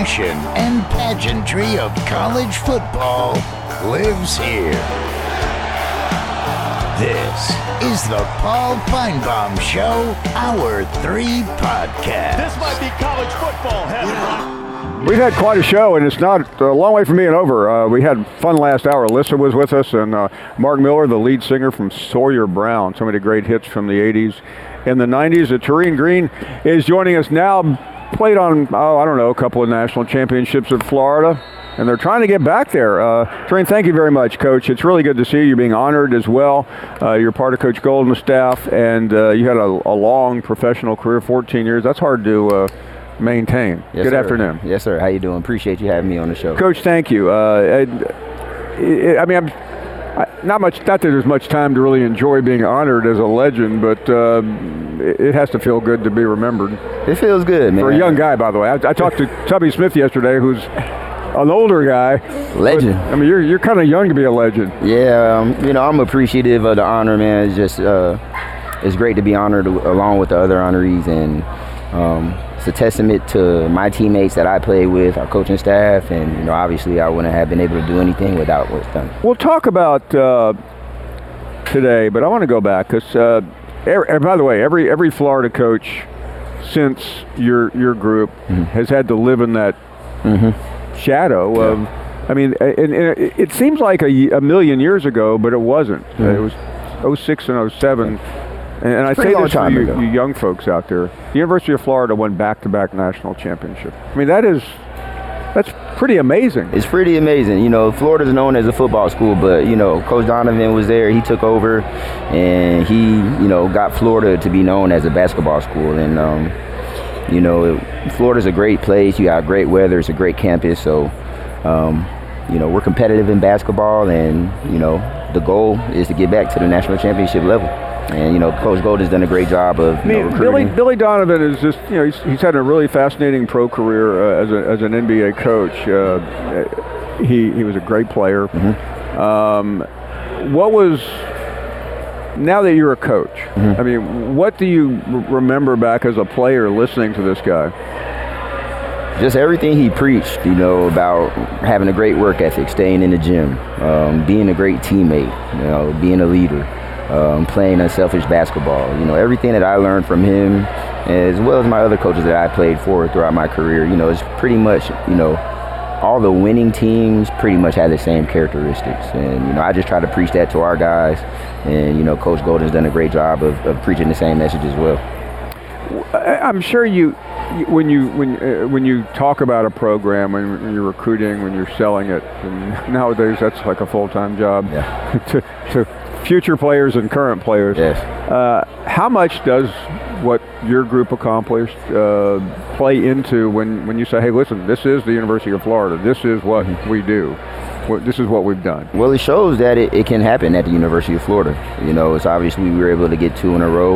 passion and pageantry of college football lives here. This is the Paul Finebaum Show, Hour 3 podcast. This might be college football heaven. We've had quite a show, and it's not a long way from being over. We had fun last hour. Alyssa was with us, and Mark Miller, the lead singer from Sawyer Brown. So many great hits from the 80s and the 90s. Tareen Green is joining us now. Played on, a couple of national championships at Florida, and they're trying to get back there. Tareen, thank you very much, Coach. It's really good to see you being honored as well. You're part of Coach Golden's staff, and you had a long professional career, 14 years. That's hard to maintain. Yes, Good sir. afternoon. Yes, sir. How you doing? Appreciate you having me on the show. Coach, thank you. Not that there's much time to really enjoy being honored as a legend, but it has to feel good to be remembered. It feels good, man. For a young guy, by the way. I talked to Tubby Smith yesterday, who's an older guy. Legend. But, you're kind of young to be a legend. Yeah, I'm appreciative of the honor, man. It's just, it's great to be honored along with the other honorees, and it's a testament to my teammates that I play with, our coaching staff, and obviously I wouldn't have been able to do anything without what's done. We'll talk about today, but I want to go back because, by the way, every Florida coach since your group has had to live in that shadow of. And it seems like a million years ago, but it wasn't. It was 06 and 07. And I say this to you young folks out there. The University of Florida won back-to-back national championship. That's pretty amazing. It's pretty amazing. Florida's known as a football school, but, Coach Donovan was there. He took over, and he, got Florida to be known as a basketball school. And, Florida's a great place. You got great weather. It's a great campus. So, we're competitive in basketball, and, the goal is to get back to the national championship level. And, Coach Golden's done a great job of recruiting. Billy Donovan is just, he's had a really fascinating pro career as an NBA coach. He was a great player. Now that you're a coach, what do you remember back as a player listening to this guy? Just everything he preached, about having a great work ethic, staying in the gym, being a great teammate, being a leader. Playing unselfish basketball. Everything that I learned from him, as well as my other coaches that I played for throughout my career, is pretty much, all the winning teams pretty much have the same characteristics. And, I just try to preach that to our guys. And, Coach Golden's done a great job of preaching the same message as well. I'm sure when you talk about a program, when you're recruiting, when you're selling it, and nowadays that's like a full-time job to future players and current players. Yes. How much does what your group accomplished play into when you say, hey, listen, this is the University of Florida. This is what we do. This is what we've done. Well, it shows that it can happen at the University of Florida. It's obviously we were able to get 2 in a row.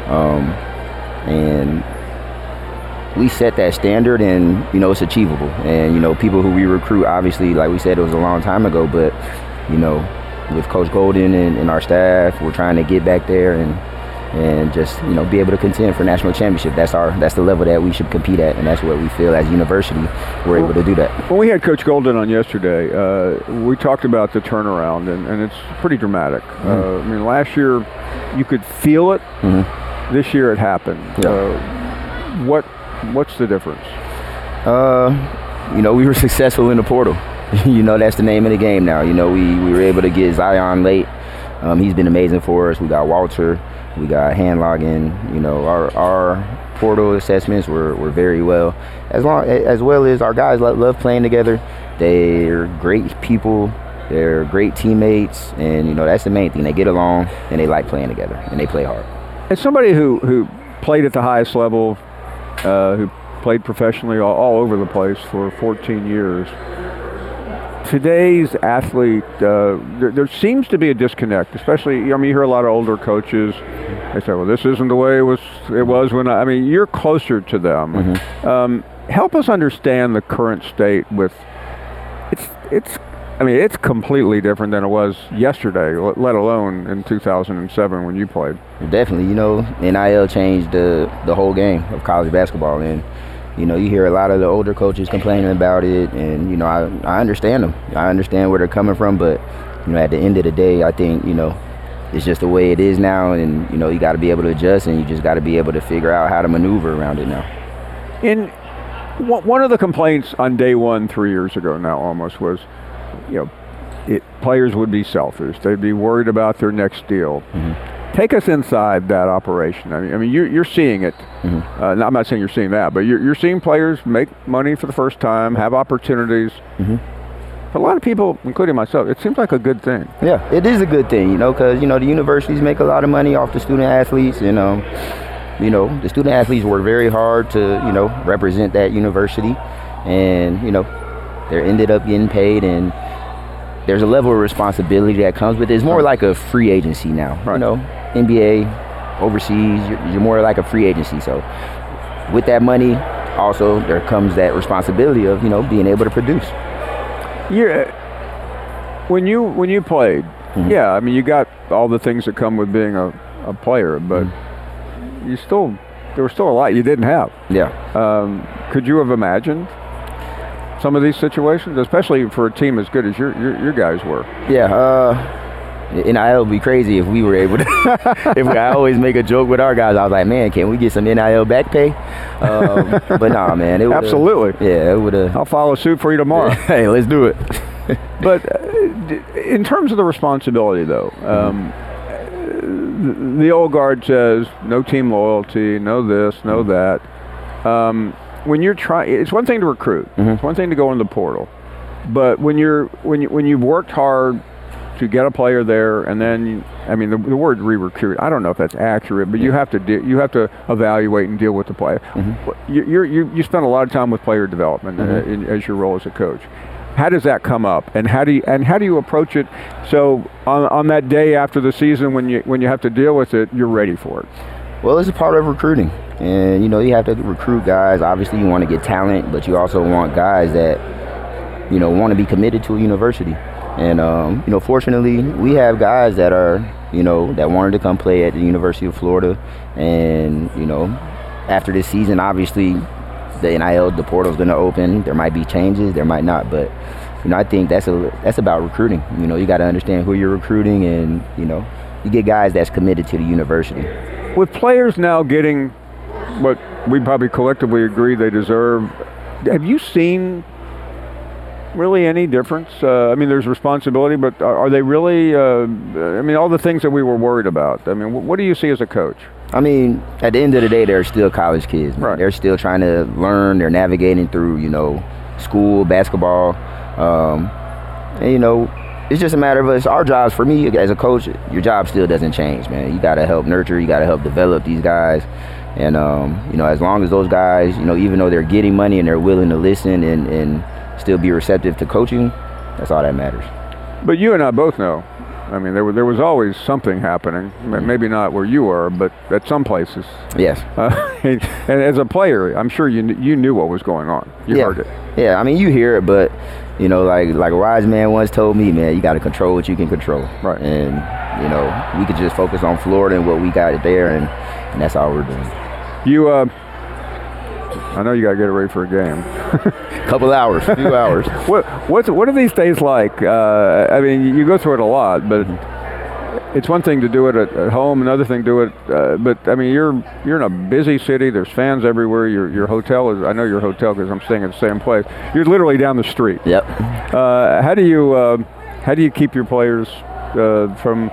And we set that standard, and, it's achievable. And, people who we recruit, obviously, like we said, it was a long time ago, but, with Coach Golden and our staff, we're trying to get back there and just, be able to contend for national championship. That's the level that we should compete at, and that's what we feel as a university we're able to do that. When we had Coach Golden on yesterday, we talked about the turnaround, and it's pretty dramatic. Last year you could feel it. This year it happened. Yeah. What's the difference? We were successful in the portal. That's the name of the game now. We were able to get Zion late. He's been amazing for us. We got Walter. We got Handloggin. Our portal assessments were very well. As well as our guys love playing together. They're great people. They're great teammates. And, that's the main thing. They get along, and they like playing together, and they play hard. As somebody who played at the highest level, who played professionally all over the place for 14 years, today's athlete, there seems to be a disconnect, especially, you hear a lot of older coaches, they say, well, this isn't the way it was when you're closer to them. Help us understand the current state with, it's completely different than it was yesterday, let alone in 2007 when you played. Definitely, NIL changed the whole game of college basketball, and You know, you hear a lot of the older coaches complaining about it, and, you know, I understand them. I understand where they're coming from, but, you know, at the end of the day, I think, you know, it's just the way it is now, and, you know, you got to be able to adjust, and you just got to be able to figure out how to maneuver around it now. One of the complaints on day one 3 years ago now almost was, you know, players would be selfish. They'd be worried about their next deal. Take us inside that operation. I mean, you're seeing it. I'm not saying you're seeing that, but you're seeing players make money for the first time, have opportunities. For a lot of people, including myself, it seems like a good thing. Yeah, it is a good thing, you know, because, you know, the universities make a lot of money off the student athletes, and, you know, the student athletes work very hard to, you know, represent that university, and, you know, they're ended up getting paid, and there's a level of responsibility that comes with it. It's more like a free agency now. Right. You know, NBA, overseas, you're more like a free agency. So with that money, also there comes that responsibility of, you know, being able to produce. When you played, yeah, I mean, you got all the things that come with being a player, but there was still a lot you didn't have. Yeah. Could you have imagined some of these situations, especially for a team as good as your guys were? Yeah. NIL would be crazy if we were able to. I always make a joke with our guys. I was like, man, can we get some NIL back pay? But nah, man. It absolutely. Yeah, it would have. I'll follow suit for you tomorrow. Hey, let's do it. But in terms of the responsibility, though, the old guard says no team loyalty, no this, no that. When you're trying, it's one thing to recruit. It's one thing to go in the portal, but when you've worked hard to get a player there, and then I mean the word re-recruit, I don't know if that's accurate, but you have to evaluate and deal with the player. You spend a lot of time with player development as your role as a coach. How does that come up, and how do you approach it? So on that day after the season, when you have to deal with it, you're ready for it. Well, it's a part of recruiting, and you know you have to recruit guys. Obviously, you want to get talent, but you also want guys that, you know, want to be committed to a university. And you know, fortunately, we have guys that are, you know, that wanted to come play at the University of Florida, and you know, after this season, obviously, the NIL, the portal's going to open. There might be changes, there might not, but you know, I think that's about recruiting. You know, you got to understand who you're recruiting, and you know, you get guys that's committed to the university. With players now getting what we probably collectively agree they deserve, have you seen really any difference? I mean, there's responsibility, but are they really, I mean, all the things that we were worried about, I mean, what do you see as a coach? I mean, at the end of the day, they're still college kids. Right. They're still trying to learn. They're navigating through, you know, school, basketball. And, you know, it's just a matter of us. Our jobs, for me as a coach, your job still doesn't change, man. You got to help nurture. You got to help develop these guys. And, you know, as long as those guys, you know, even though they're getting money and they're willing to listen and still be receptive to coaching, that's all that matters. But you and I both know, I mean, there was always something happening. Maybe not where you are, but at some places. Yes. And as a player, I'm sure you knew what was going on. You heard it. Yeah, I mean, you hear it, but you know, like a wise man once told me, man, you got to control what you can control. Right. And you know, we could just focus on Florida and what we got there, and that's all we're doing. You, I know you got to get ready for a game. Few hours. What are these days like? I mean, you go through it a lot, but it's one thing to do it at home, another thing to do it. But I mean, you're in a busy city. There's fans everywhere. Your hotel is. I know your hotel because I'm staying at the same place. You're literally down the street. Yep. How do you keep your players from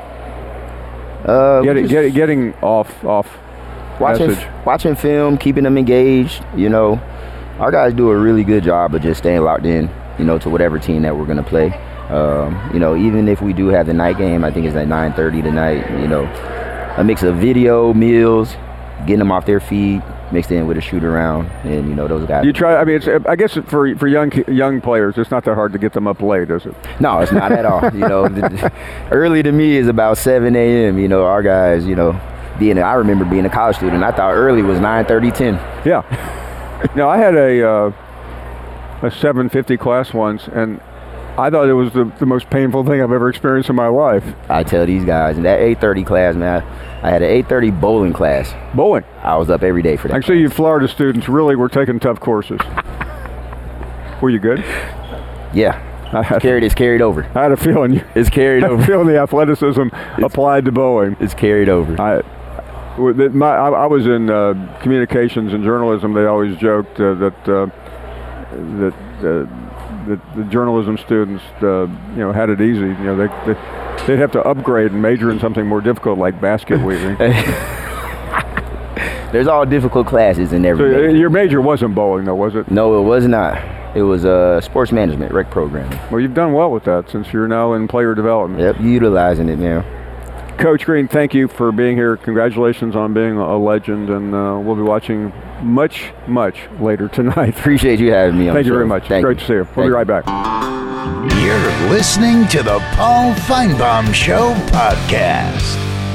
getting off? Watching film, keeping them engaged. You know, our guys do a really good job of just staying locked in, you know, to whatever team that we're going to play. You know, even if we do have the night game, I think it's at 9:30 tonight, you know, a mix of video, meals, getting them off their feet, mixed in with a shoot around, and, you know, those guys. You try, I mean, I guess for young players, it's not that hard to get them up late, is it? No, it's not at all. You know, early to me is about 7 a.m., you know, our guys, you know, I remember being a college student. I thought early was 9:30, 10. Yeah. Now, I had a 750 class once, and I thought it was the most painful thing I've ever experienced in my life. I tell these guys, in that 8:30 class, man, I had an 8:30 bowling class. Bowling? I was up every day for that. Actually, you Florida students really were taking tough courses. Were you good? Yeah. It's carried over. I had a feeling. It's carried over. I had a feeling the athleticism applied to bowling. It's carried over. I was in communications and journalism. They always joked that the journalism students, had it easy. They'd have to upgrade and major in something more difficult like basket weaving. There's all difficult classes in every. So your major wasn't bowling, though, was it? No, it was not. It was sports management, rec programming. Well, you've done well with that since you're now in player development. Yep, utilizing it now. Coach Green, thank you for being here. Congratulations on being a legend, and we'll be watching much, much later tonight. Appreciate you having me on. Thank you very much. It's great to see you. We'll be right back. You're listening to the Paul Finebaum Show podcast.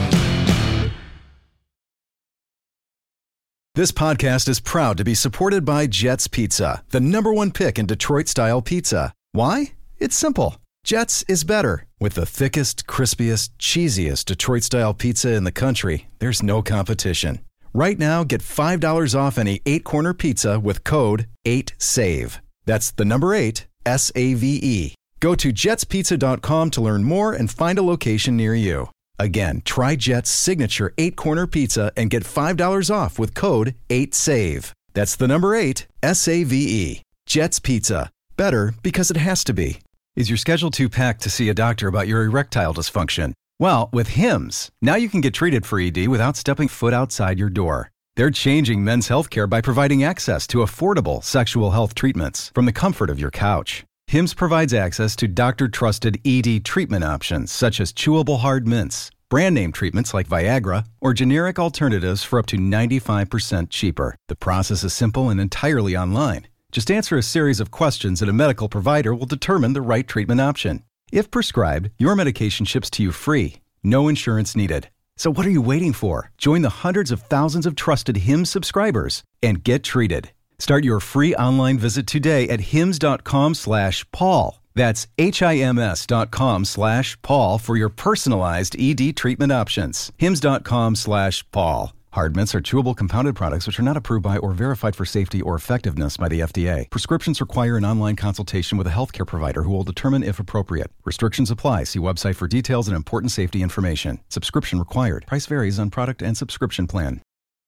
This podcast is proud to be supported by Jets Pizza, the #1 pick in Detroit-style pizza. Why? It's simple. Jets is better. With the thickest, crispiest, cheesiest Detroit-style pizza in the country, there's no competition. Right now, get $5 off any 8-corner pizza with code 8SAVE. That's the number 8, S-A-V-E. Go to jetspizza.com to learn more and find a location near you. Again, try Jet's signature 8-corner pizza and get $5 off with code 8SAVE. That's the number 8, S-A-V-E. Jet's Pizza. Better because it has to be. Is your schedule too packed to see a doctor about your erectile dysfunction? Well, with Hims, now you can get treated for ED without stepping foot outside your door. They're changing men's healthcare by providing access to affordable sexual health treatments from the comfort of your couch. Hims provides access to doctor-trusted ED treatment options such as chewable hard mints, brand-name treatments like Viagra, or generic alternatives for up to 95% cheaper. The process is simple and entirely online. Just answer a series of questions and a medical provider will determine the right treatment option. If prescribed, your medication ships to you free. No insurance needed. So what are you waiting for? Join the hundreds of thousands of trusted Hims subscribers and get treated. Start your free online visit today at hims.com/Paul. That's HIMS.com/Paul for your personalized ED treatment options. hims.com/Paul. Hard mints are chewable compounded products which are not approved by or verified for safety or effectiveness by the FDA. Prescriptions require an online consultation with a healthcare provider who will determine if appropriate. Restrictions apply. See website for details and important safety information. Subscription required. Price varies on product and subscription plan.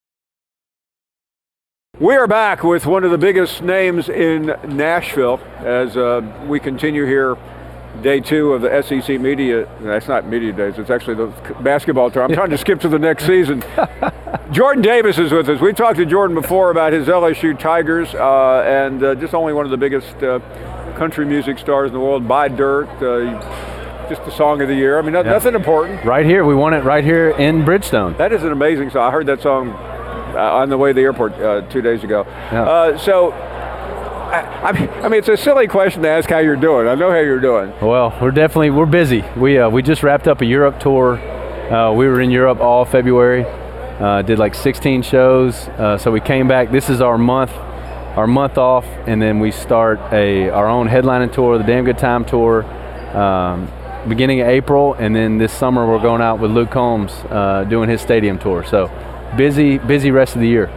We are back with one of the biggest names in Nashville as we continue here day 2 of the SEC Media. That's not Media Days, it's actually the basketball tour. I'm trying to skip to the next season. Jordan Davis is with us. We talked to Jordan before about his LSU Tigers and just only one of the biggest country music stars in the world. Buy Dirt, just the song of the year. I mean, nothing important. Right here, we won it right here in Bridgestone. That is an amazing song. I heard that song on the way to the airport 2 days ago. Yeah. I mean, it's a silly question to ask how you're doing. I know how you're doing. Well, we're busy. We just wrapped up a Europe tour. We were in Europe all February. Did like 16 shows. So we came back. This is our month off, and then we start our own headlining tour, the Damn Good Time Tour, beginning of April, and then this summer we're going out with Luke Combs doing his stadium tour. So busy rest of the year.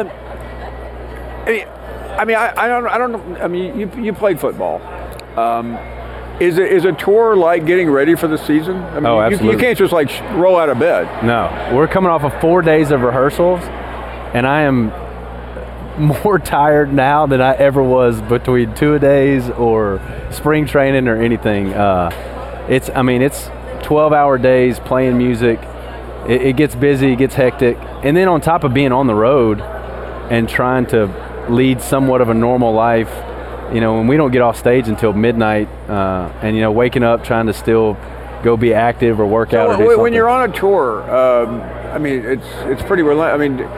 I don't know. I mean, you played football. Is a tour like getting ready for the season? I mean, absolutely. You can't just like roll out of bed. No, we're coming off of 4 days of rehearsals, and I am more tired now than I ever was between 2 days or spring training or anything. It's 12-hour days playing music. It gets busy, it gets hectic, and then on top of being on the road and trying to lead somewhat of a normal life, when we don't get off stage until midnight, and waking up trying to still go be active or work out. Or do something. When you're on a tour, it's pretty relentless. I mean,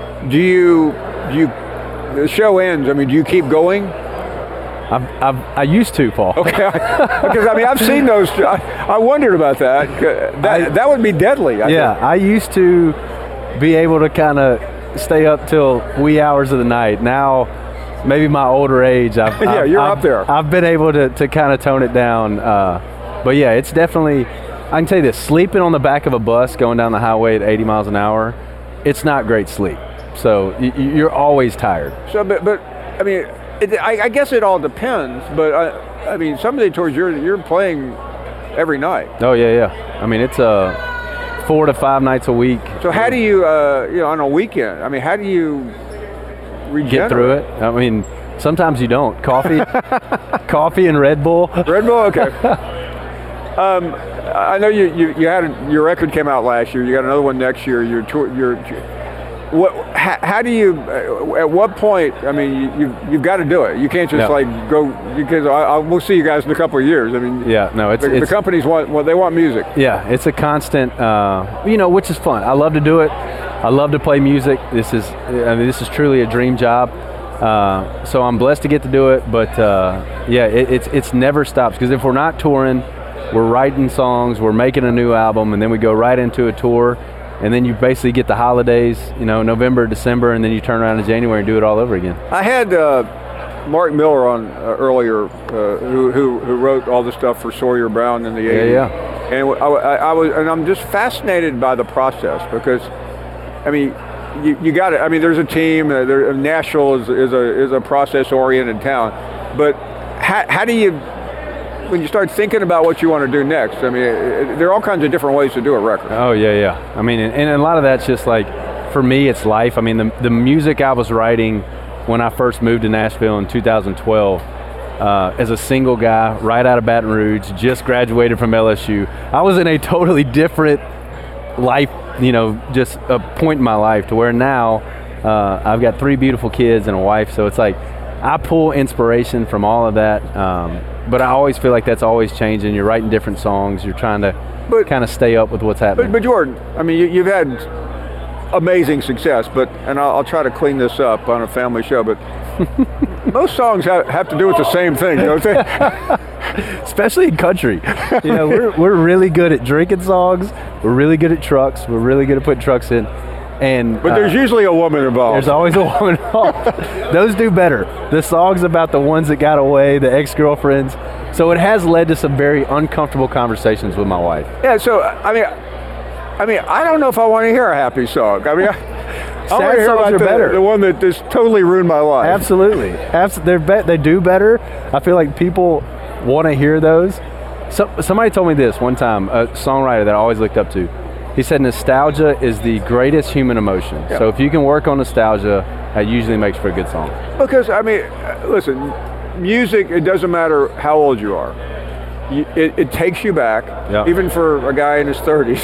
the show ends. I mean, do you keep going? I used to, Paul. Okay, because I've seen those. I wondered about that. That would be deadly. I think. I used to be able to kind of stay up till wee hours of the night. Now maybe my older age, you're up there. I've been able to kind of tone it down. But yeah, it's definitely, I can tell you this, sleeping on the back of a bus going down the highway at 80 miles an hour, it's not great sleep. So you're always tired. So, but I mean, I guess it all depends. But I mean, some of the tours you're playing every night. Oh yeah. I mean, it's 4 to 5 nights a week. So how do you, on a weekend? I mean, how do you regenerate? Get through it? I mean, sometimes you don't. Coffee and Red Bull. Red Bull, okay. I know you had your record came out last year. You got another one next year. How do you? At what point? I mean, you've got to do it. You can't just like go because we'll see you guys in a couple of years. I mean, it's the companies they want music. Yeah, it's a constant, which is fun. I love to do it. I love to play music. This is truly a dream job. So I'm blessed to get to do it. But it's never stops because if we're not touring, we're writing songs, we're making a new album, and then we go right into a tour. And then you basically get the holidays, November, December, and then you turn around in January and do it all over again. I had Mark Miller on earlier, who wrote all the stuff for Sawyer Brown in the 80s. Yeah. And I'm just fascinated by the process because, I mean, you got it. I mean, there's a team. Nashville is a process-oriented town, but how do you? When you start thinking about what you want to do next, I mean, there are all kinds of different ways to do a record. Oh, yeah. I mean, and a lot of that's just like, for me, it's life. I mean, the music I was writing when I first moved to Nashville in 2012, as a single guy, right out of Baton Rouge, just graduated from LSU. I was in a totally different life, just a point in my life to where now I've got 3 beautiful kids and a wife, so it's like I pull inspiration from all of that. But I always feel like that's always changing. You're writing different songs. You're trying to kind of stay up with what's happening. But Jordan, I mean, you've had amazing success, and I'll try to clean this up on a family show, but most songs have to do with the same thing, don't they? Especially in country. We're really good at drinking songs. We're really good at trucks. We're really good at putting trucks in. But there's usually a woman involved. There's always a woman involved. Those do better. The songs about the ones that got away, the ex-girlfriends. So it has led to some very uncomfortable conversations with my wife. Yeah, so, I mean, I don't know if I want to hear a happy song. I mean, I want to hear about the one that just totally ruined my life. Absolutely. They do better. I feel like people want to hear those. Somebody told me this one time, a songwriter that I always looked up to. He said nostalgia is the greatest human emotion. Yeah. So if you can work on nostalgia, that usually makes for a good song. Because, I mean, listen, music, it doesn't matter how old you are. It takes you back, even for a guy in his 30s,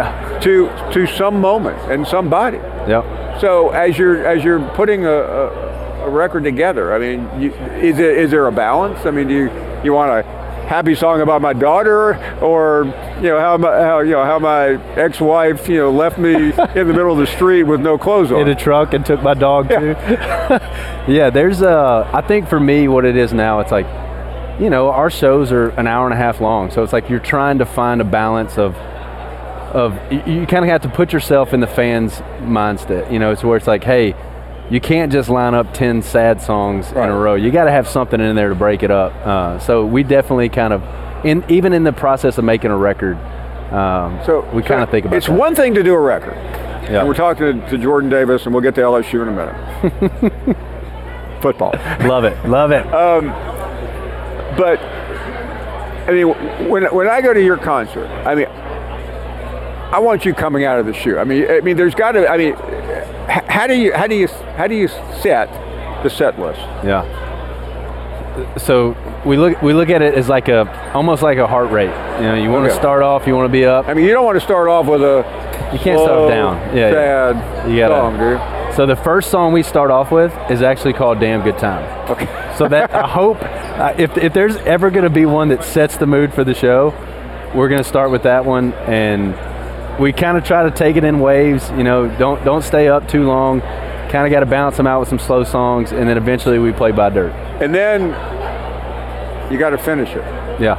to some moment and somebody. Yeah. So as you're putting a record together, I mean, is there a balance? I mean, do you want a happy song about my daughter, or how my ex-wife left me in the middle of the street with no clothes on in a truck and took my dog too? Yeah, there's I think for me what it is now, it's like our shows are an hour and a half long, so it's like you're trying to find a balance of you kind of have to put yourself in the fans' mindset, it's where it's like, hey, you can't just line up 10 sad songs in a row. You got to have something in there to break it up. So we definitely kind of, even in the process of making a record, we kind of think about it's that. It's one thing to do a record. Yeah. And we're talking to Jordan Davis, and we'll get to LSU in a minute. Football. Love it. But, I mean, when I go to your concert, I mean, I want you coming out of the shoe. I mean, there's got to. I mean, how do you set the set list? Yeah. So we look at it as like almost like a heart rate. You want to start off, you want to be up. I mean, you don't want to start off with you can't start down. Yeah. Sad you gotta, song, dude. So the first song we start off with is actually called "Damn Good Time." Okay. So that I hope if there's ever going to be one that sets the mood for the show, we're going to start with that one, and we kind of try to take it in waves. Don't stay up too long. Kind of got to balance them out with some slow songs, and then eventually we play By Dirt. And then you got to finish it. Yeah.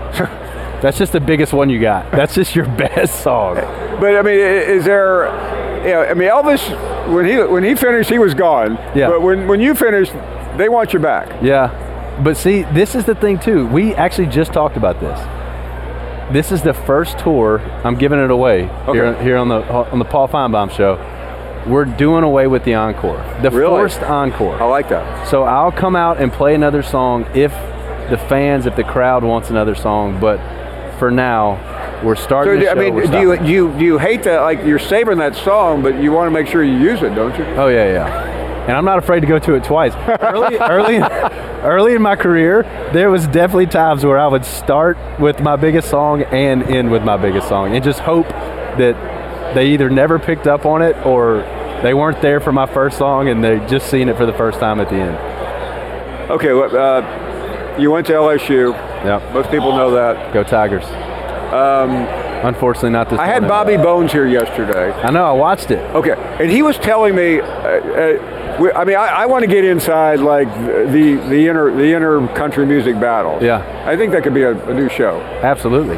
That's just the biggest one you got. That's just your best song. But I mean, is there Yeah, I mean, Elvis, when he finished, he was gone. Yeah. But when you finished, they want you back. Yeah. But see, this is the thing, too. We actually just talked about this. This is the first tour. I'm giving it away here on the Paul Feinbaum Show. We're doing away with the encore. The forced encore. I like that. So I'll come out and play another song if the crowd wants another song. But for now, we're starting the show. I mean, do you hate that? Like, you're saving that song, but you want to make sure you use it, don't you? Oh yeah. And I'm not afraid to go to it twice. Early in my career, there was definitely times where I would start with my biggest song and end with my biggest song, and just hope that they either never picked up on it or they weren't there for my first song and they just seen it for the first time at the end. Okay, you went to LSU. Yep. Most people know that. Go Tigers. Unfortunately, not this. I had Bobby Bones here yesterday. I know. I watched it. Okay, and he was telling me. I want to get inside like the inner country music battle. Yeah. I think that could be a new show. Absolutely.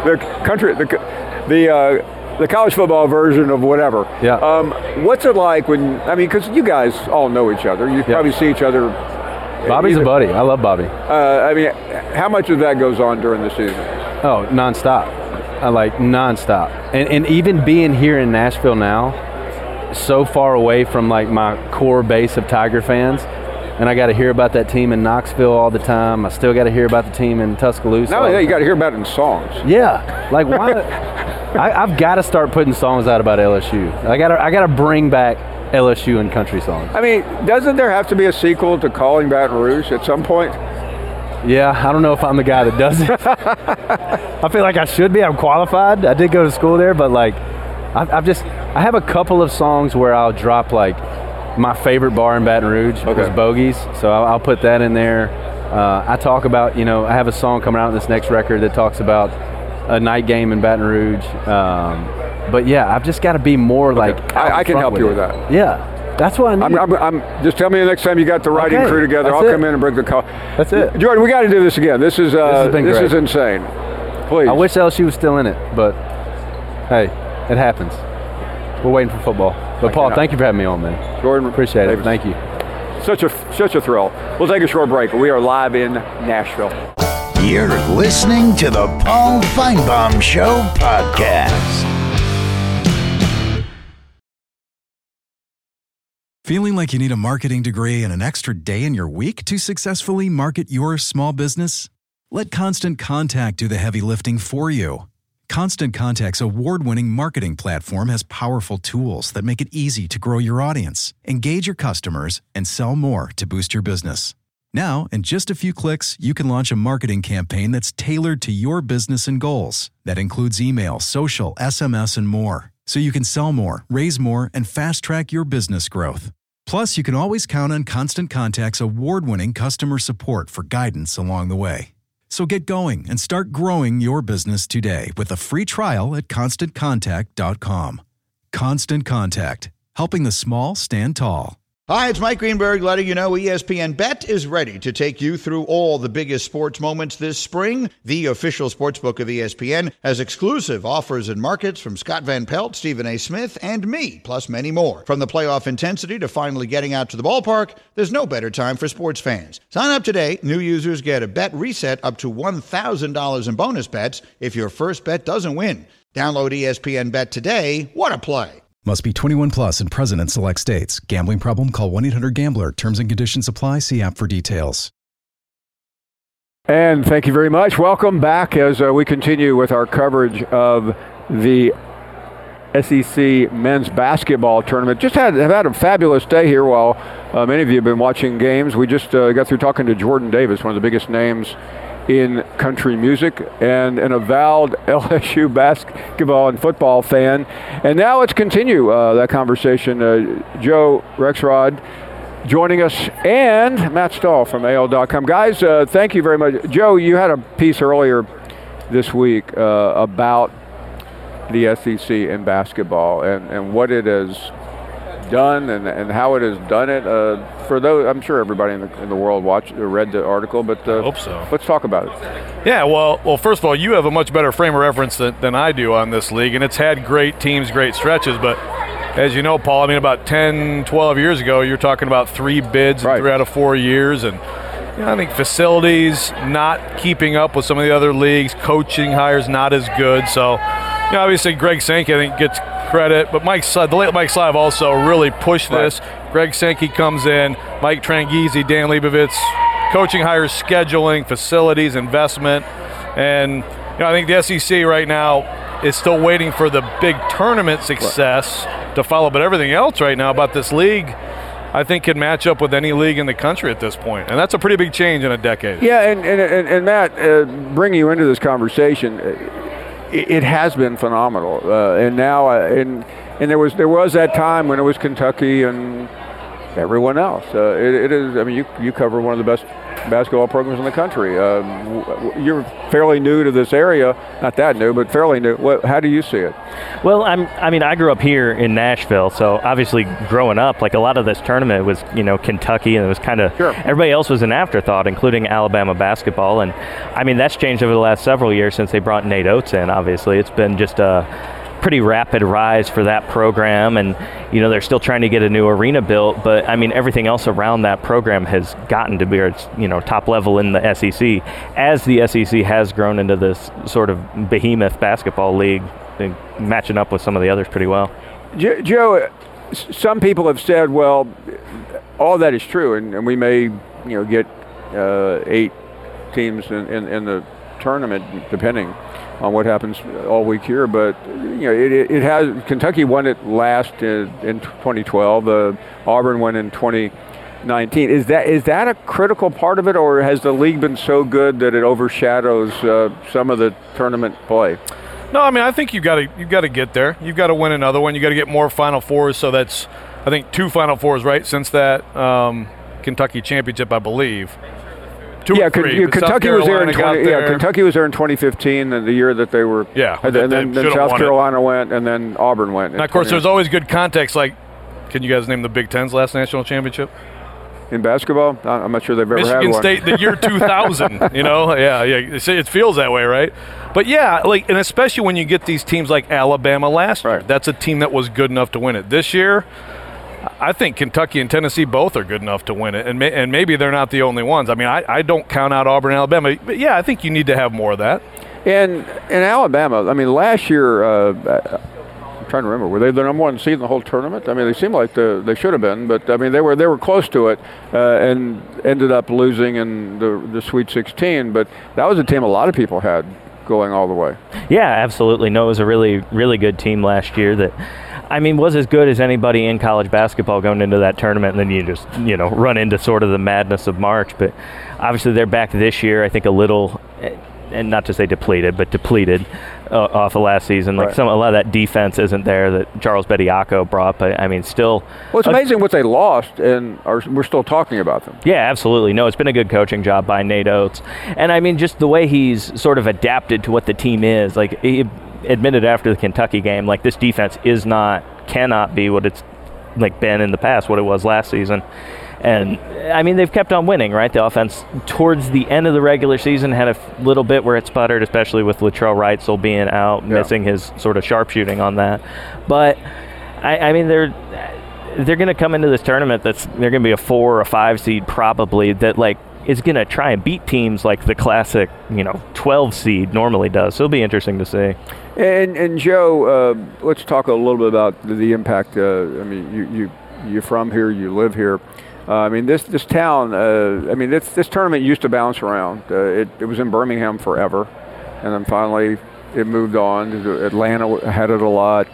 The college football version of whatever. Yeah. What's it like when? I mean, because you guys all know each other. You probably see each other. Bobby's a buddy. I love Bobby. I mean, how much of that goes on during the season? Oh, nonstop. I like nonstop. And even being here in Nashville now, so far away from like my core base of Tiger fans, and I got to hear about that team in Knoxville all the time. I still got to hear about the team in Tuscaloosa. No, you got to hear about it in songs. Yeah, like why? I've got to start putting songs out about LSU. I got to bring back LSU and country songs. I mean, doesn't there have to be a sequel to Calling Baton Rouge at some point? Yeah, I don't know if I'm the guy that does it. I feel like I should be. I'm qualified. I did go to school there, but like, I have a couple of songs where I'll drop like my favorite bar in Baton Rouge was Bogey's, so I'll put that in there. I talk about, I have a song coming out in this next record that talks about a night game in Baton Rouge. But yeah, I've just got to be more like. I can help you with that. Yeah. That's what I need. I'm just tell me the next time you got the writing crew together. I'll come in and bring the call. That's it. Jordan, we got to do this again. This is insane. Please. I wish LSU was still in it, but hey, it happens. We're waiting for football. But Paul, thank you for having me on, man. Jordan, appreciate it. Thank you. Such a thrill. We'll take a short break. We are live in Nashville. You're listening to the Paul Feinbaum Show podcast. Feeling like you need a marketing degree and an extra day in your week to successfully market your small business? Let Constant Contact do the heavy lifting for you. Constant Contact's award-winning marketing platform has powerful tools that make it easy to grow your audience, engage your customers, and sell more to boost your business. Now, in just a few clicks, you can launch a marketing campaign that's tailored to your business and goals. That includes email, social, SMS, and more. So you can sell more, raise more, and fast-track your business growth. Plus, you can always count on Constant Contact's award-winning customer support for guidance along the way. So get going and start growing your business today with a free trial at ConstantContact.com. Constant Contact, helping the small stand tall. Hi, it's Mike Greenberg letting you know ESPN Bet is ready to take you through all the biggest sports moments this spring. The official sportsbook of ESPN has exclusive offers and markets from Scott Van Pelt, Stephen A. Smith, and me, plus many more. From the playoff intensity to finally getting out to the ballpark, there's no better time for sports fans. Sign up today. New users get a bet reset up to $1,000 in bonus bets if your first bet doesn't win. Download ESPN Bet today. What a play. Must be 21 plus and present in select states. Gambling problem? Call 1-800-GAMBLER. Terms and conditions apply. See app for details. And thank you very much. Welcome back as we continue with our coverage of the SEC men's basketball tournament. Have had a fabulous day here while many of you have been watching games. We just got through talking to Jordan Davis, one of the biggest names in country music and an avowed LSU basketball and football fan. And now let's continue that conversation. Joe Rexrod joining us and Matt Stahl from AL.com. Guys, thank you very much. Joe, you had a piece earlier this week about the SEC in basketball and what it has done and how it has done it. For those, I'm sure everybody in the world read the article, but I hope so. Let's talk about it. Yeah, well, first of all, you have a much better frame of reference than I do on this league, and it's had great teams, great stretches, but as you know, Paul, I mean, about 10, 12 years ago, you're talking about 3 bids in 3 out of 4 years. And I think facilities not keeping up with some of the other leagues, coaching hires not as good. So, obviously Greg Sankey, I think, gets credit. But the late Mike Slive also really pushed this. Greg Sankey comes in, Mike Tranghese, Dan Leibovitz, coaching hires, scheduling, facilities, investment. And, I think the SEC right now is still waiting for the big tournament success to follow. But everything else right now about this league, I think, can match up with any league in the country at this point. And that's a pretty big change in a decade. Yeah, and Matt, bringing you into this conversation, it has been phenomenal. And now, and there was that time when it was Kentucky and everyone else. It is. I mean, you cover one of the best basketball programs in the country. You're fairly new to this area, not that new, but fairly new. How do you see it? Well, I grew up here in Nashville, so obviously growing up, like a lot of this tournament was, Kentucky, and it was kind of everybody else was an afterthought, including Alabama basketball. And I mean, that's changed over the last several years since they brought Nate Oates in. Obviously, it's been just a pretty rapid rise for that program, and they're still trying to get a new arena built, but I mean everything else around that program has gotten to be top level in the SEC, as the SEC has grown into this sort of behemoth basketball league, matching up with some of the others pretty well. Joe, some people have said, well, all that is true, and we may get 8 teams in the tournament depending on what happens all week here, but it has. Kentucky won it last in 2012. Auburn won in 2019. Is that a critical part of it, or has the league been so good that it overshadows some of the tournament play? No, I mean, I think you've got to get there. You've got to win another one. You got to get more Final Fours. So that's, I think, 2 Final Fours, right, since that Kentucky championship, I believe. Kentucky was there in Kentucky was there in 2015, and the year that they were. Yeah, and then South Carolina went, and then Auburn went. And of course, there's always good context. Like, can you guys name the Big Ten's last national championship? In basketball, I'm not sure they've ever had one. Michigan State, the year 2000. Yeah. It feels that way, right? But yeah, and especially when you get these teams like Alabama last year, that's a team that was good enough to win it. This year, I think Kentucky and Tennessee both are good enough to win it, and maybe they're not the only ones. I mean, I don't count out Auburn and Alabama, but yeah, I think you need to have more of that. And in Alabama, I mean, last year, I'm trying to remember, were they the number 1 seed in the whole tournament? I mean, they seemed like they should have been, but I mean, they were close to it, and ended up losing in the Sweet 16. But that was a team a lot of people had going all the way. Yeah, absolutely. No, it was a really, really good team last year that, I mean, was as good as anybody in college basketball going into that tournament, and then you just, run into sort of the madness of March. But obviously they're back this year, I think a little, and not to say depleted, but depleted off of last season. Like a lot of that defense isn't there that Charles Bediako brought, but I mean, still. Well, it's amazing what they lost, and we're still talking about them. Yeah, absolutely. No, it's been a good coaching job by Nate Oates. And I mean, just the way he's sort of adapted to what the team is. Like, he admitted after the Kentucky game, like, this defense cannot be what it's like been in the past, what it was last season. And I mean, they've kept on winning, right? The offense towards the end of the regular season had a little bit where it sputtered, especially with Latrell Wrightsell being out, missing his sort of sharpshooting on that. But I mean, they're going to come into this tournament they're going to be a 4 or a 5 seed probably, that like is going to try and beat teams like the classic 12 seed normally does. So it'll be interesting to see. And Joe, let's talk a little bit about the impact. I mean, you're from here, you live here. I mean, this town. I mean, this tournament used to bounce around. It was in Birmingham forever, and then finally it moved on. Atlanta had it a lot.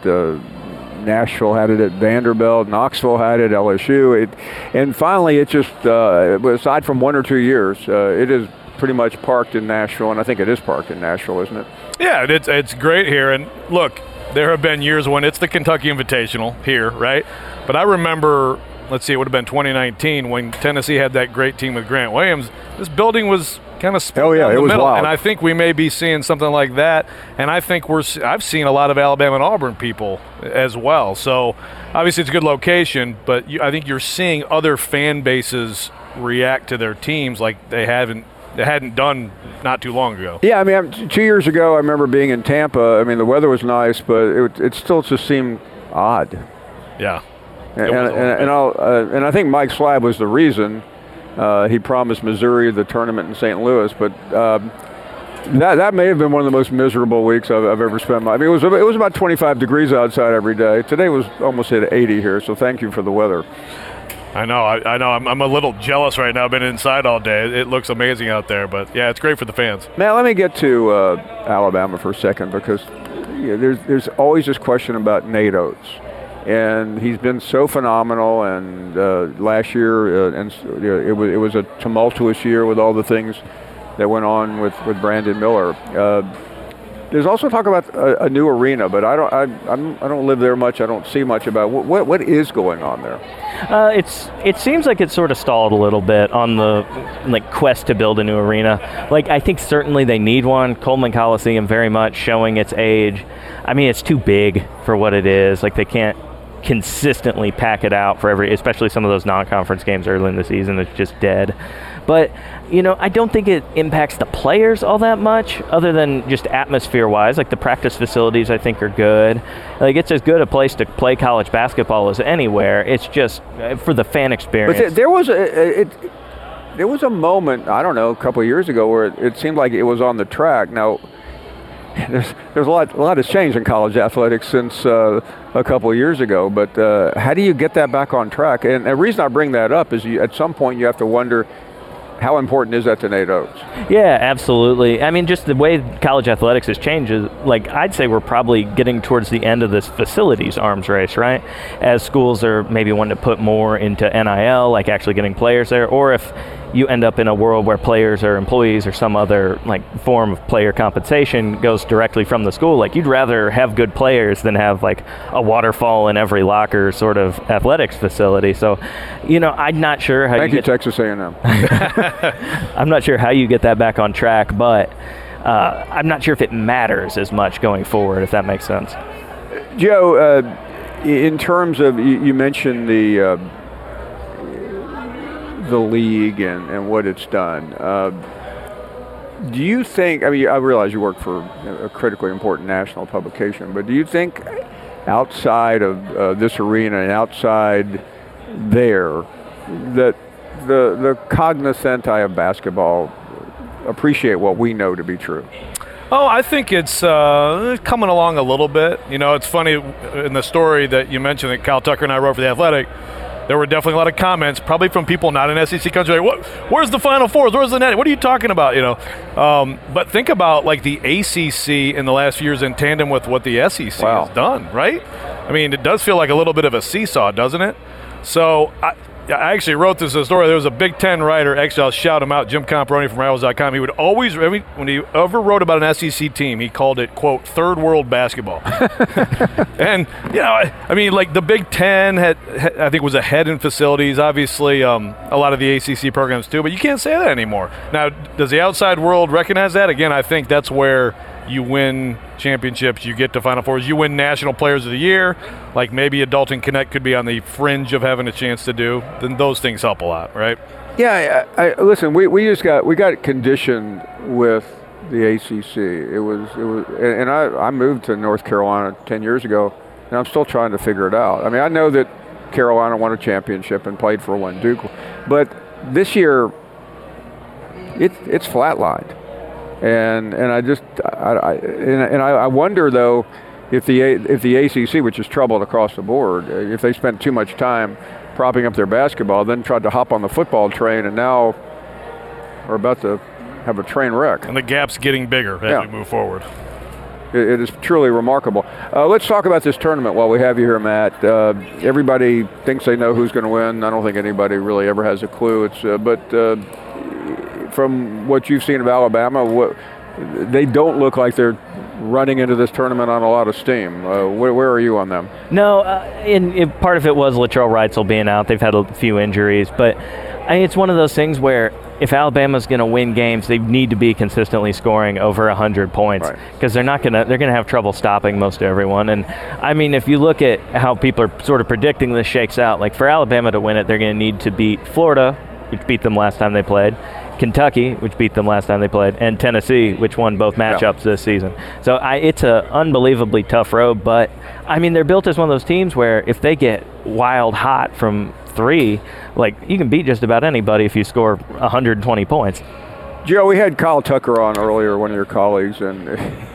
Nashville had it at Vanderbilt. Knoxville had it. LSU. And finally, it just aside from 1 or 2 years, it is pretty much parked in Nashville, and I think it is parked in Nashville, isn't it? Yeah, it's great here. And look, there have been years when it's the Kentucky Invitational here, right? But I remember, let's see, it would have been 2019 when Tennessee had that great team with Grant Williams. This building was kind of split down the middle, and I think we may be seeing something like that. And I think I've seen a lot of Alabama and Auburn people as well. So obviously it's a good location, but I think you're seeing other fan bases react to their teams like they hadn't done not too long ago. Yeah, I mean, 2 years ago I remember being in Tampa. I mean, the weather was nice, but it still just seemed odd. Yeah. And I think Mike Slab was the reason he promised Missouri the tournament in St. Louis, but that may have been one of the most miserable weeks I've ever spent. I mean, it was about 25 degrees outside every day. Today was almost at 80 here, so thank you for the weather. I know. I'm a little jealous right now. I've been inside all day. It looks amazing out there, but yeah, it's great for the fans. Matt, let me get to Alabama for a second, because there's always this question about Nate Oates. And he's been so phenomenal, and last year, it was a tumultuous year with all the things that went on with Brandon Miller. There's also talk about a new arena, but I don't live there much. I don't see much about what is going on there. It seems like it's sort of stalled a little bit on the quest to build a new arena. I think certainly they need one. Coleman Coliseum very much showing its age. I mean, it's too big for what it is. They can't consistently pack it out for especially some of those non-conference games early in the season. It's just dead. But I don't think it impacts the players all that much, other than just atmosphere-wise. The practice facilities, I think, are good. It's as good a place to play college basketball as anywhere. It's just for the fan experience. But there was a moment, I don't know, a couple of years ago where it seemed like it was on the track. Now, there's a lot has changed in college athletics since a couple of years ago. But how do you get that back on track? And the reason I bring that up is at some point you have to wonder, how important is that to Nate Oates? Yeah, absolutely. I mean, just the way college athletics has changed is, I'd say we're probably getting towards the end of this facilities arms race, right? As schools are maybe wanting to put more into NIL, actually getting players there, or if you end up in a world where players or employees or some other form of player compensation goes directly from the school. You'd rather have good players than have a waterfall in every locker sort of athletics facility. So, I'm not sure how Thank you, Texas A&M. I'm not sure how you get that back on track, but I'm not sure if it matters as much going forward, if that makes sense. Joe, in terms of, you mentioned the league and what it's done. Do you think, I realize you work for a critically important national publication, but do you think outside of this arena and outside there that the cognoscenti of basketball appreciate what we know to be true? Oh, I think it's coming along a little bit. It's funny, in the story that you mentioned that Kyle Tucker and I wrote for The Athletic, there were definitely a lot of comments, probably from people not in SEC country, where's the Final Fours? Where's the net? What are you talking about? But think about the ACC in the last few years in tandem with what the SEC has done, right? I mean, it does feel like a little bit of a seesaw, doesn't it? So I actually wrote this in a story. There was a Big Ten writer, actually I'll shout him out, Jim Comparoni from Rivals.com. He would always, when he ever wrote about an SEC team, he called it, quote, third world basketball. And, the Big Ten I think was ahead in facilities, obviously a lot of the ACC programs too, but you can't say that anymore. Now, does the outside world recognize that? Again, I think that's where you win championships, you get to Final Fours, you win National Players of the Year, maybe a Dalton Connect could be on the fringe of having a chance to do, then those things help a lot, right? Yeah, listen, we got conditioned with the ACC. It was, and I moved to North Carolina 10 years ago, and I'm still trying to figure it out. I know that Carolina won a championship and played for one, Duke, but this year it's flatlined. And I wonder though if the ACC, which is troubled across the board, if they spent too much time propping up their basketball, then tried to hop on the football train, and now are about to have a train wreck. And the gap's getting bigger as we move forward. It is truly remarkable. Let's talk about this tournament while we have you here, Matt. Everybody thinks they know who's going to win. I don't think anybody really ever has a clue. But from what you've seen of Alabama, they don't look like they're running into this tournament on a lot of steam. Where are you on them? No, part of it was Latrell Wrightsell being out. They've had a few injuries, but it's one of those things where if Alabama's going to win games, they need to be consistently scoring over 100 points, because they're going to have trouble stopping most everyone. And if you look at how people are sort of predicting this shakes out, for Alabama to win it, they're going to need to beat Florida, which beat them last time they played, Kentucky, which beat them last time they played, and Tennessee, which won both matchups this season. So it's an unbelievably tough road, but, I mean, they're built as one of those teams where if they get wild hot from 3, like, you can beat just about anybody if you score 120 points. Joe, we had Kyle Tucker on earlier, one of your colleagues, and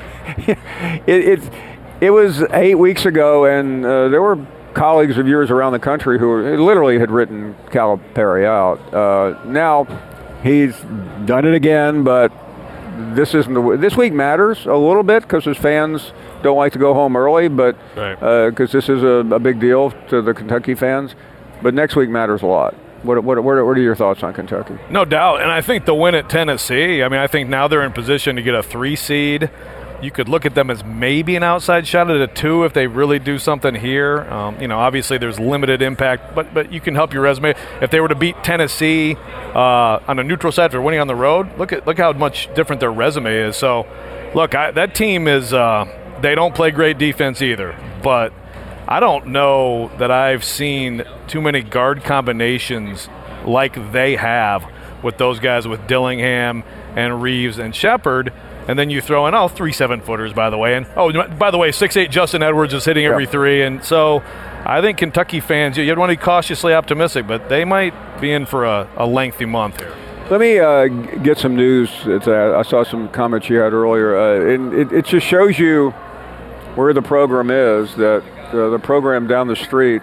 it was 8 weeks ago, and there were colleagues of yours around the country who literally had written Calipari out. Now he's done it again, but this week matters a little bit because his fans don't like to go home early, but because this is a big deal to the Kentucky fans. But next week matters a lot. What are your thoughts on Kentucky? No doubt, and I think the win at Tennessee, I mean, I think now they're in position to get a 3 seed. You could look at them as maybe an outside shot at a 2 if they really do something here. Obviously there's limited impact, but you can help your resume. If they were to beat Tennessee on a neutral site for winning on the road, look how much different their resume is. So, look, that team is they don't play great defense either, but I don't know that I've seen too many guard combinations like they have with those guys, with Dillingham and Reeves and Shepard. And then you throw in 3 7-footers, by the way. And by the way, 6'8" Justin Edwards is hitting every 3. And so I think Kentucky fans, you'd want to be cautiously optimistic, but they might be in for a lengthy month here. Let me get some news. I saw some comments you had earlier. And it just shows you where the program is, that the program down the street,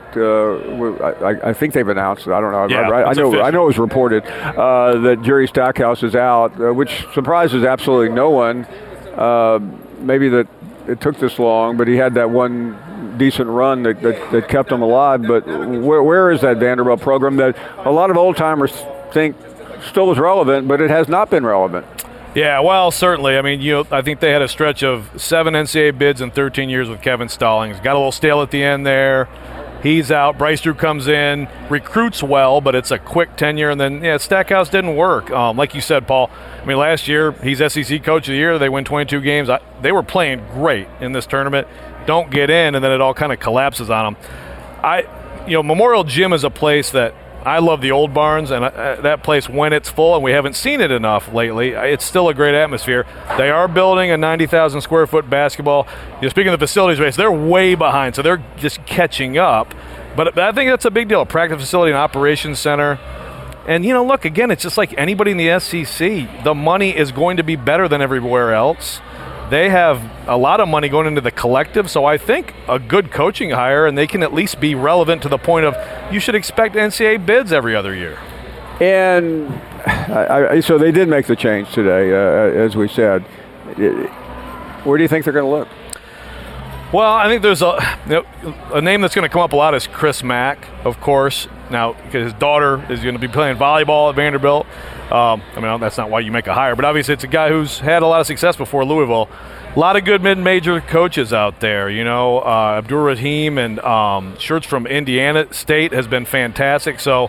I think they've announced it. I don't know. Yeah, I know it was reported that Jerry Stackhouse is out, which surprises absolutely no one. Maybe that it took this long, but he had that one decent run that kept him alive. But where is that Vanderbilt program that a lot of old-timers think still is relevant, but it has not been relevant? Yeah, well, certainly. I mean, I think they had a stretch of 7 NCAA bids in 13 years with Kevin Stallings. Got a little stale at the end there. He's out. Bryce Drew comes in, recruits well, but it's a quick tenure. And then, Stackhouse didn't work. Like you said, Paul, I mean, last year he's SEC Coach of the Year. They win 22 games. They were playing great in this tournament. Don't get in, and then it all kind of collapses on them. Memorial Gym is a place that I love the old barns, and that place, when it's full, and we haven't seen it enough lately, it's still a great atmosphere. They are building a 90,000 square foot basketball. Speaking of the facilities base, they're way behind, so they're just catching up. But I think that's a big deal, a practice facility and operations center. And, look, again, it's just like anybody in the SEC. The money is going to be better than everywhere else. They have a lot of money going into the collective, so I think a good coaching hire, and they can at least be relevant to the point of you should expect NCAA bids every other year. And so they did make the change today, as we said. Where do you think they're going to look? Well, I think there's a name that's going to come up a lot is Chris Mack, of course. Now, because his daughter is going to be playing volleyball at Vanderbilt. That's not why you make a hire, but obviously it's a guy who's had a lot of success before Louisville. A lot of good mid-major coaches out there, Abdur Rahim and Schertz from Indiana State has been fantastic. So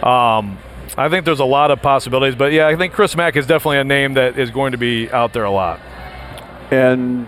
I think there's a lot of possibilities. But, I think Chris Mack is definitely a name that is going to be out there a lot. And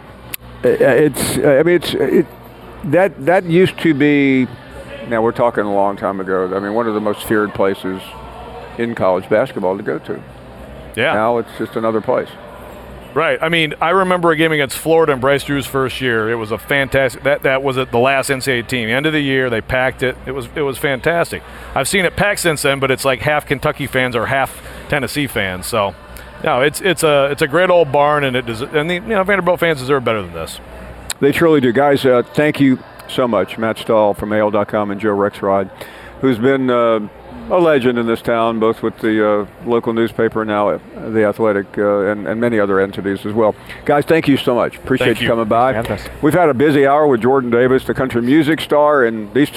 that used to be, now we're talking a long time ago, one of the most feared places in college basketball to go to. Yeah. Now it's just another place. Right. I mean, I remember a game against Florida in Bryce Drew's first year. It was a fantastic. That was the last NCAA team. The end of the year, they packed it. It was fantastic. I've seen it packed since then, but it's like half Kentucky fans or half Tennessee fans. So, it's a great old barn, and Vanderbilt fans deserve better than this. They truly do, guys. Thank you so much, Matt Stahl from AL.com and Joe Rexrod, who's been a legend in this town, both with the local newspaper and now The Athletic and many other entities as well. Guys, thank you so much. Appreciate you coming by. We've had a busy hour with Jordan Davis, the country music star, and these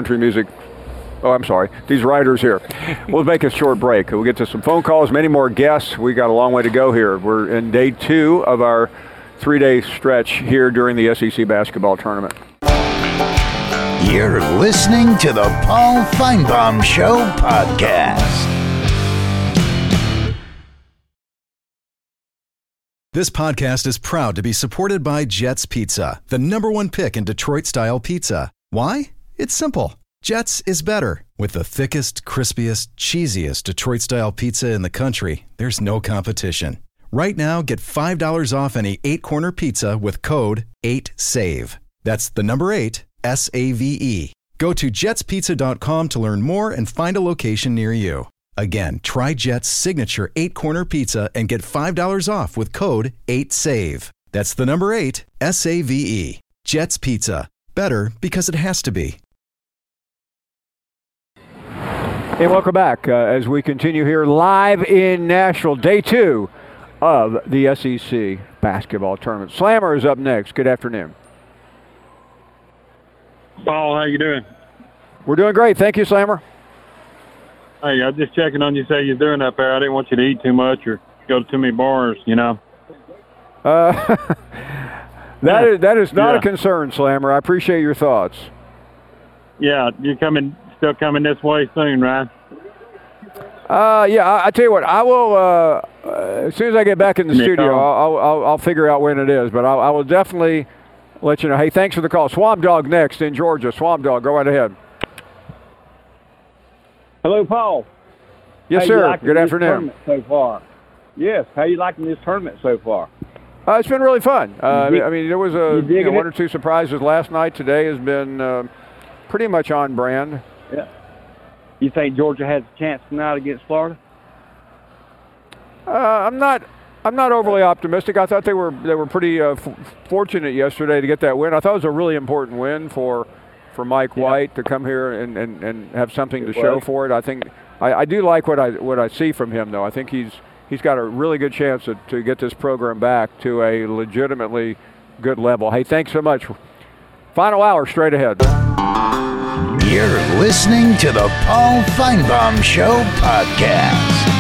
writers here. We'll make a short break. We'll get to some phone calls, many more guests. We got a long way to go here. We're in day 2 of our 3-day stretch here during the SEC basketball tournament. You're listening to the Paul Feinbaum Show podcast. This podcast is proud to be supported by Jets Pizza, the #1 pick in Detroit-style pizza. Why? It's simple. Jets is better. With the thickest, crispiest, cheesiest Detroit-style pizza in the country, there's no competition. Right now, get $5 off any 8-corner pizza with code 8SAVE. That's the number 8, S-A-V-E. Go to jetspizza.com to learn more and find a location near you. Again, try Jet's signature 8-corner pizza and get $5 off with code 8SAVE. That's the number 8, S-A-V-E. Jet's Pizza. Better because it has to be. Hey, welcome back as we continue here live in Nashville, day 2 of the SEC basketball tournament. Slammer is up next. Good afternoon. Paul, how you doing? We're doing great. Thank you, Slammer. Hey, I'm just checking on you, say you're doing up there. I didn't want you to eat too much or go to too many bars, you know. That is not a concern, Slammer. I appreciate your thoughts. Yeah, you're still coming this way soon, right? Yeah, I tell you what, I will, as soon as I get back in the studio, I'll figure out when it is, but I will definitely let you know. Hey, thanks for the call. Swamp Dog next in Georgia. Swamp Dog, go right ahead. Hello, Paul. Yes, sir. Good afternoon. So far. Yes, how you liking this tournament so far? It's been really fun. I mean, there was one or two surprises last night. Today has been pretty much on brand. Yeah. You think Georgia has a chance tonight against Florida? I'm not overly optimistic. I thought they were pretty fortunate yesterday to get that win. I thought it was a really important win for Mike White to come here and have something to show for it. I think I do like what I see from him, though. I think he's got a really good chance to get this program back to a legitimately good level. Hey, thanks so much. Final hour straight ahead. You're listening to the Paul Feinbaum Show podcast.